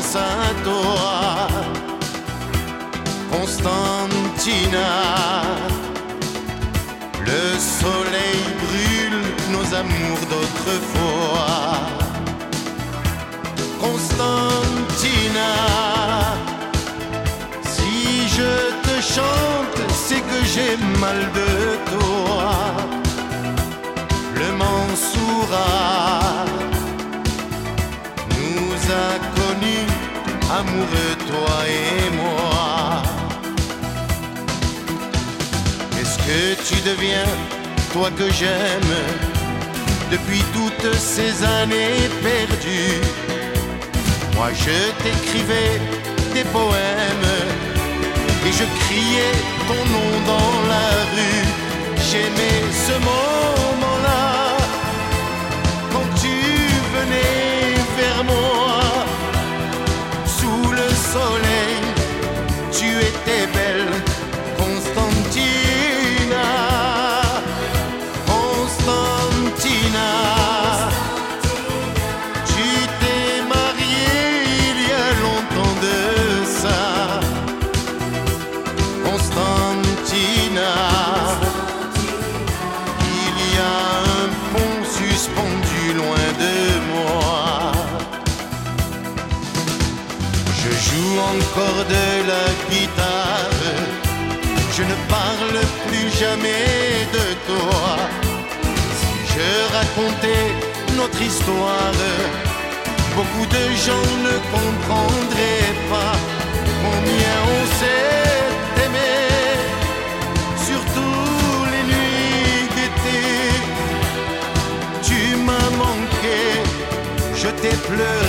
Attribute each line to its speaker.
Speaker 1: pense à toi, Constantina. Le soleil brûle nos amours d'autrefois, Constantina. Si je te chante, c'est que j'ai mal de toi. Le Mansoura nous a connus, amoureux toi et moi. Qu'est-ce que tu deviens, toi que j'aime, depuis toutes ces années perdues? Moi je t'écrivais des poèmes et je criais ton nom dans la rue. J'aimais ce moment-là, quand tu venais vers moi, sous le soleil, tu étais belle, Constantina, Constantina. Tu t'es mariée il y a longtemps de ça, Constantina. Loin de moi, je joue encore de la guitare, je ne parle plus jamais de toi. Si je racontais notre histoire, beaucoup de gens ne comprendraient pas combien on s'est aimé, surtout les nuits d'été. Tu m'as manqué, je t'ai pleuré.